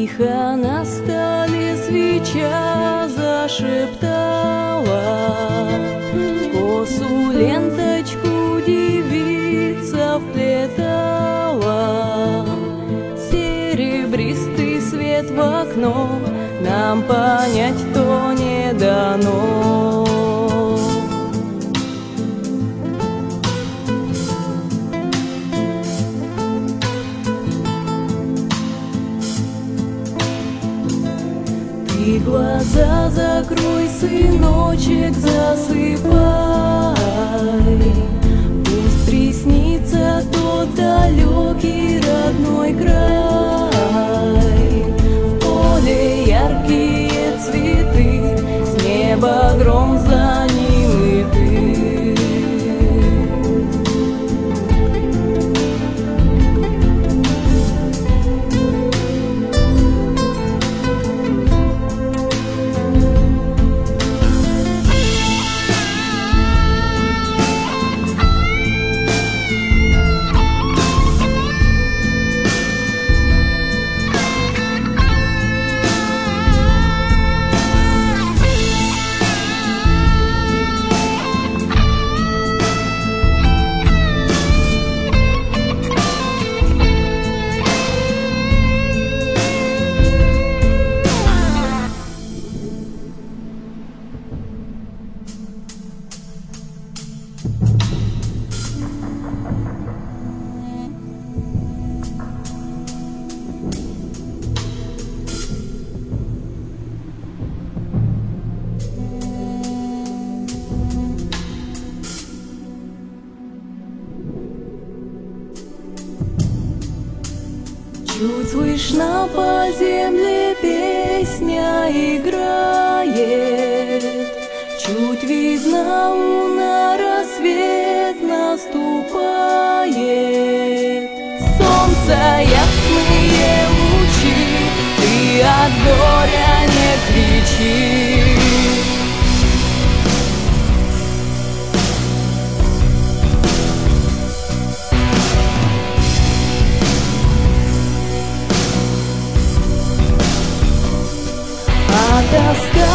Тихо на столе свеча зашептала, в косу ленточку девица вплетала. Серебристый свет в окно, нам понять то не дано. Ты глаза закрой, сыночек, засыпай. Пусть приснится тот далекий родной край. В поле яркие цветы, с неба гром, за ним и ты. Чуть слышно по земле песня играет, чуть видно луна, рассвет наступает. Солнце ясные лучи, ты от горя не кричи. Тоска